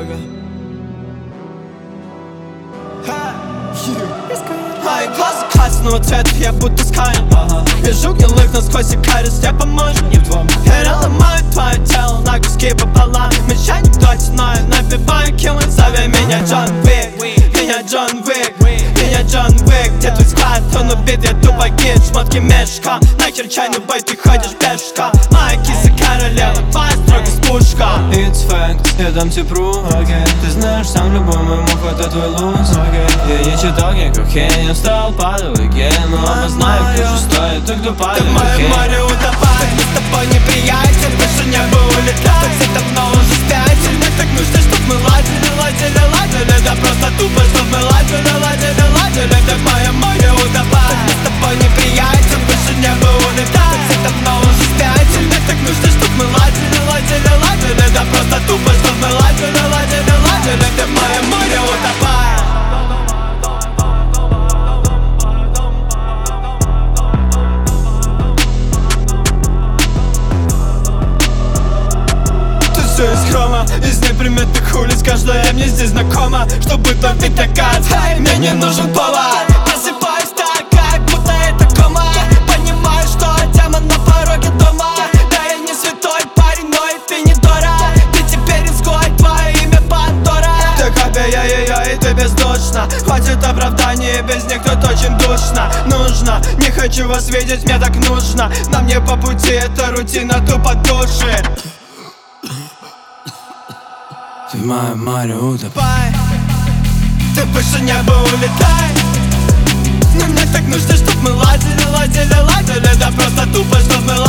дорого. Мои глаза красного цвета, я будто сканер. Вижу гнилых насквозь и карис, тебе поможет. Переломаю твое тело на куски пополам. Меча никто ценой, набиваю киллы. Зови меня Джон Уик, меня Джон Уик, меня Джон Уик. Где твой склад, он убит, я тупо гид. Шмотки мешком, нахер чайный бой, ты ходишь пешком. Моя киса королева, твоя строго с пушка. It's fact, я дам тебе proof, okay. Ты знаешь, сам любой мой мог, это твой луз, okay. Я не читал никаких хей, не стал падать гей. Но оба знаю, кто же стоит, тот, кто падает. Ты в моем море утопаешь, мы с тобой неприятель. Больше небо улетает, все давно уже спятили. Мне так нужно, чтоб мы ладили, ладили, ладили. Да просто тупо, чтоб мы ладили, ладили, ладили. Ты в моем море утопаешь, мы с тобой неприятель. Больше небо улетает, все давно уже спятили. Мне так нужно, чтоб мы ладили, ладили, ладили. Да просто тупо, чтоб мы ладили, ладили, ладили. Ты в моем море утопаешь. Все из хрома, из неприметных улиц. Каждая мне здесь знакома, чтобы только такать. Мне не нужен повод. Просыпаюсь так, как будто это кома. Понимаю, что демон на пороге дома. Да я не святой парень, но и ты не дура. Ты теперь изгой, твое имя Пандора. Ты копия ее, и ты бездушна. Хватит оправданий, без них тут очень душно. Нужно, не хочу вас видеть, мне так нужно. Нам не по пути, это рутина тупо душит. Ты в моем море утопай. Ты больше небо улетай. Но мне так нужно, чтоб мы ладили, ладили, ладили. Да просто тупо, чтоб мы